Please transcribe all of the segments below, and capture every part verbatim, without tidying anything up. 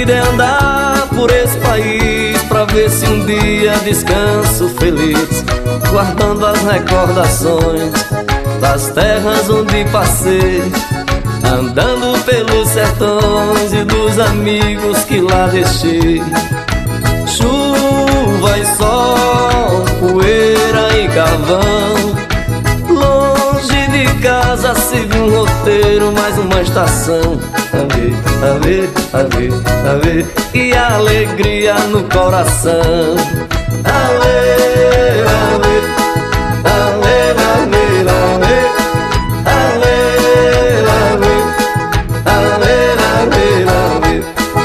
vida é andar por esse país pra ver se um dia descanso feliz, guardando as recordações das terras onde passei, andando pelos sertões e dos amigos que lá deixei. Chuva e sol, poeira e carvão, longe de casa sigo um roteiro, mais uma estação. A ver, a ver, a ver, a ver, e a alegria no coração. A ver, a ver, a ver, a ver, a ver, a ver, a ver, a ver, a ver, a ver.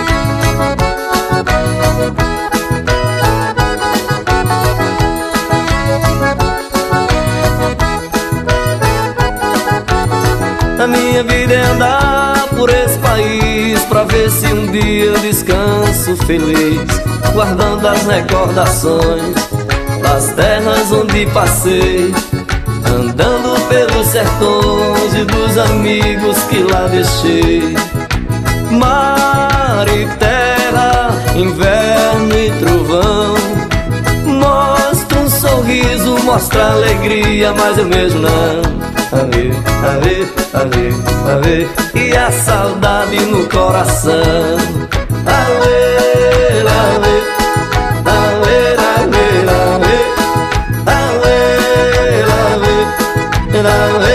A minha vida é andar por esse país pra ver se um dia eu descanso feliz, guardando as recordações das terras onde passei, andando pelos sertões e dos amigos que lá deixei. Mar e terra, inverno e trovão, mostra um sorriso, mostra alegria, mas eu mesmo não. A ver, a ver, a ver, a ver, e a saudade no coração. A ver, a ver, a ver, a ver, a ver, a ver, a ver, a ver.